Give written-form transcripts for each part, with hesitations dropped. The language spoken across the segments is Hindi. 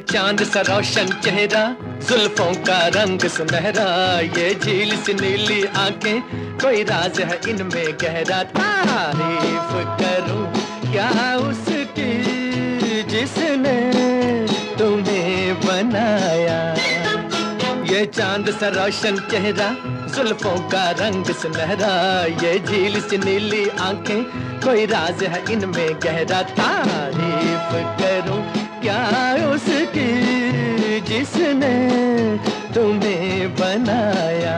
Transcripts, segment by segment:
चांद सा रोशन चेहरा, जुल्फों का रंग सुनहरा, ये झील सी नीली आंखें, कोई राज है इनमें गहरा। तारीफ करूं क्या उसकी जिसने तुम्हें बनाया। ये चांद सा रोशन चेहरा, जुल्फों का रंग सुनहरा, ये झील सी नीली आंखें, कोई राज है इनमें गहरा। तारीफ करूं क्या उसकी जिसने तुम्हें बनाया।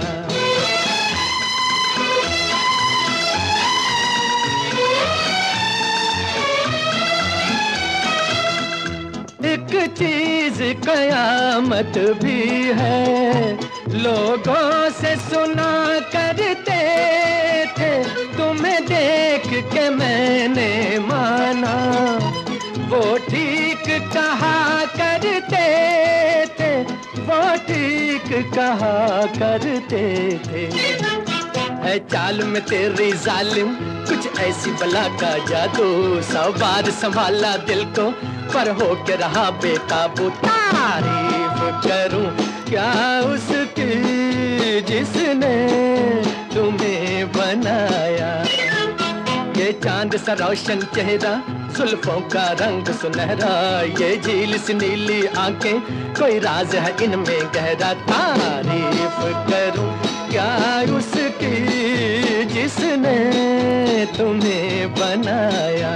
एक चीज कयामत भी है, लोगों से सुना करते थे, तुम्हें देख के मैंने माना, वो ठीक कहा करते थे, वो ठीक कहा करते थे। है चाल में तेरी जालिम कुछ ऐसी बला का जादू, 100 बार संभाला दिल को पर हो के रहा बेकाबू। तारीफ करूं क्या उसकी जिसने तुम्हें बनाया। ये चांद सा रोशन चेहरा, जुल्फों का रंग सुनहरा, ये झील सी नीली आंखें, कोई राज है इनमें गहरा। तारीफ करूं क्या उसकी जिसने तुम्हें बनाया।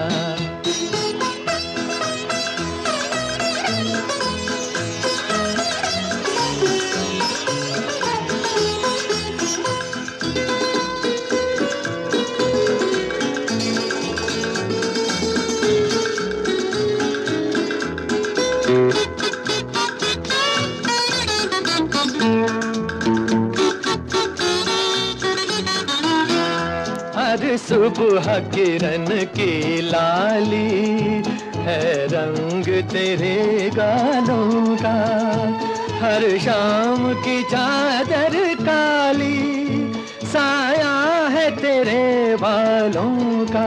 हर सुबह किरण की लाली है रंग तेरे गालों का, हर शाम की चादर काली साया है तेरे बालों का।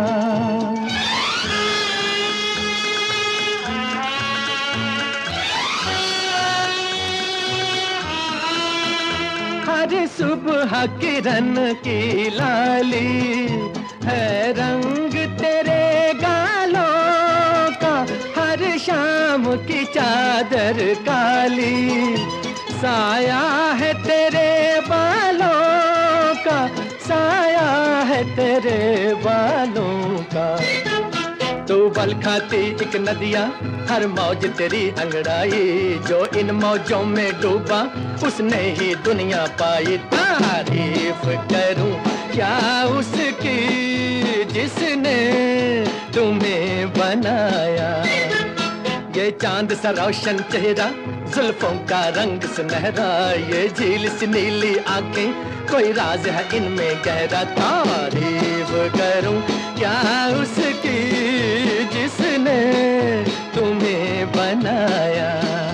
हर सुबह किरण की लाली है रंग तेरे गालों का, हर शाम की चादर काली साया है तेरे बालों का, साया है तेरे बालों का। तू बल खाती एक नदिया, हर मौज तेरी अंगड़ाई, जो इन मौजों में डूबा उसने ही दुनिया पाई। तारीफ करूं क्या उसकी जिसने तुम्हें बनाया। ये चांद सा रोशन चेहरा, जुल्फों का रंग सुनहरा, ये झील सी नीली आंखें, कोई राज है इनमें गहरा। तारीफ करूं क्या उसकी जिसने तुम्हें बनाया।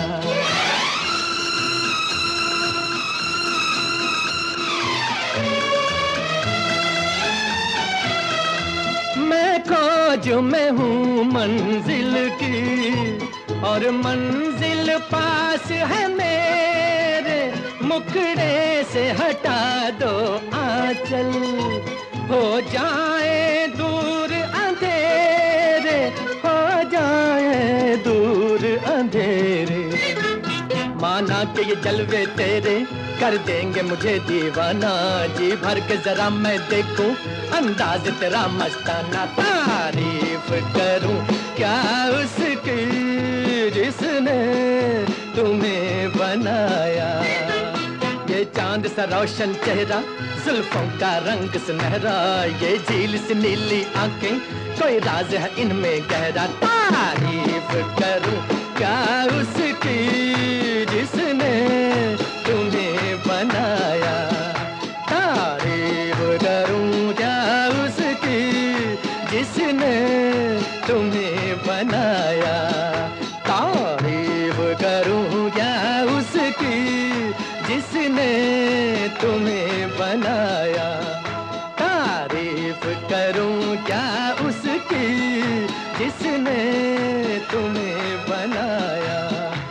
मैं खोज में हूँ मंजिल की और मंजिल पास है मेरे, मुखड़े से हटा दो आंचल, हो जाए दूर अंधेरे, हो जाए दूर अंधेरे। माना कि ये जलवे तेरे कर देंगे मुझे दीवाना, जी भर के जरा मैं देखूं अंदाज तेरा मस्ताना। तारीफ करूं क्या उसकी जिसने तुम्हें बनाया। ये चांद सा रोशन चेहरा, जुल्फों का रंग सुनहरा, ये झील सी नीली आंखें, कोई राज है इनमें गहरा। तारीफ करूं क्या उसकी जिसने तुम्हें बनाया। तारीफ करूं क्या उसकी जिसने तुम्हें बनाया। तारीफ करूं क्या उसकी जिसने तुम्हें बनाया। तारीफ करूं क्या उसकी जिसने तुम्हें बनाया।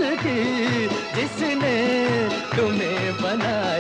उसकी जिसने तुम्हें बनाया।